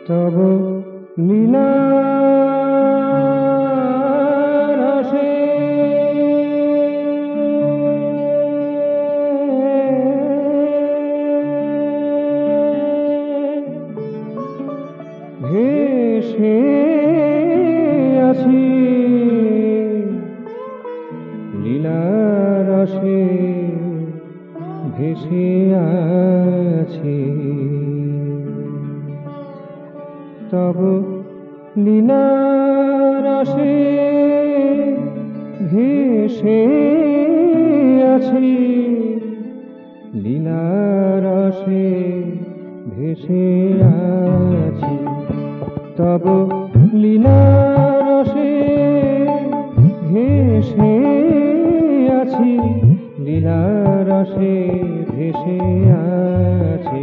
তব লীলা রসে ভেসে আছি, লীলা রসে ভেসে আছি। তব লীলা রসে ভেসে আছি, লীলা রসে ভেসে আছি। তব লীলা রসে ভেসে আছি, লীলা রসে ভেসে আছি।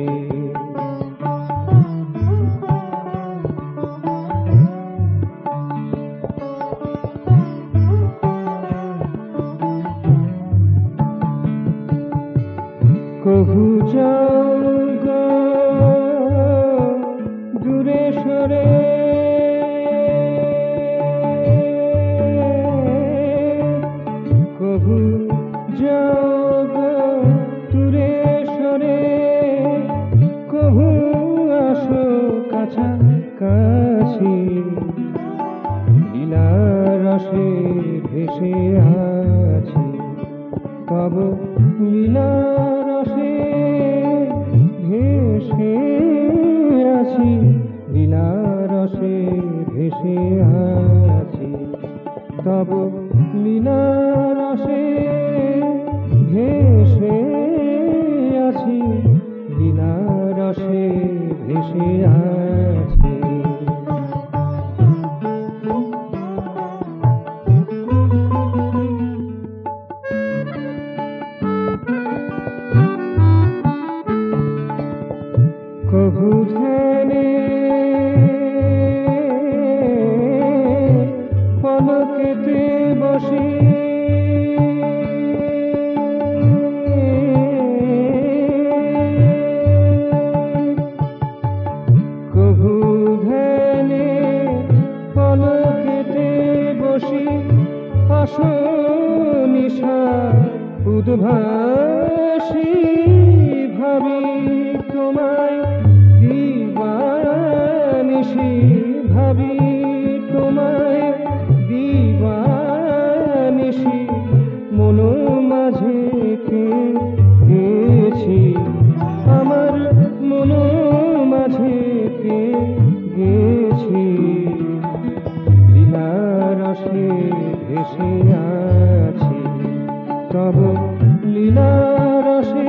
কভু যাও গো দূরে সরে, কভু যাও গো দূরে সরে, কভু আসো কাছাকাছি, লীলা রসে ভেসে আছি। তব লীলা রসে ভেসে আছি, লীলা রসে ভেসে আছি। তব লীলা রসে ভেসে আছি, লীলা রসে ভেসে আছি। কভু ধ্যানে পলকেতে বসি, কভু ধ্যানে পলকেতে বসি, অশনিশা উদ্ভাসী ভাবি তোমায় দিবানিশি, ভাবি তোমায় দিবানিশি, মন মাঝে গেছি, আমার মন মাঝে গেছি। লীলা রসে ভেসে আছি, তব লীলা রসে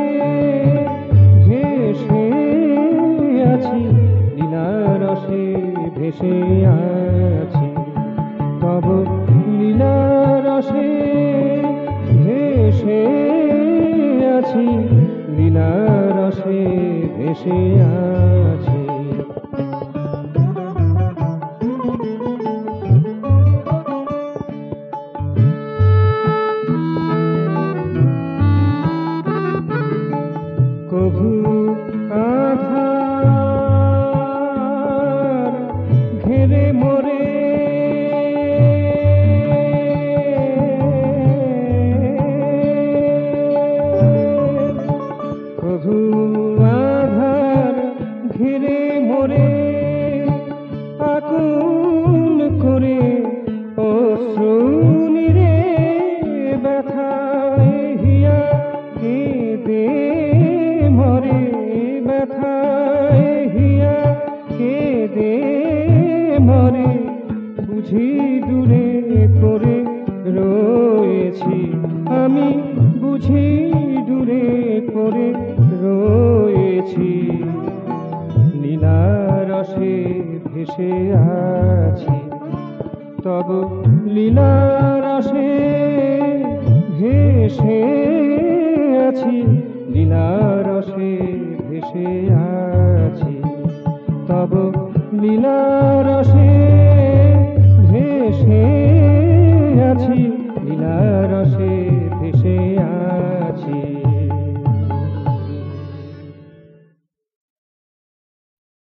ভেসে আছি, লীলা রসে ভেসে আছি। তব লীলা রসে ভেসে আছি, লীলা রসে ভেসে আছি। কভু আধার ঘেরে মোরে, কভু আধার ঘেরে মোরে, আকুল করে অশ্রু নিরে ব্যথায় হিয়া কেঁদে মরে, ব্যথায় হিয়া কেঁদে মরে। বুঝি দূরে করে রয়েছি, আমি বুঝি দূরে করে রয়েছি, লীলা রসে ভেসে আছি। তব লীলা রসে ভেসে আছি, লীলা রসে ভেসে আছি। তব লীলা রসে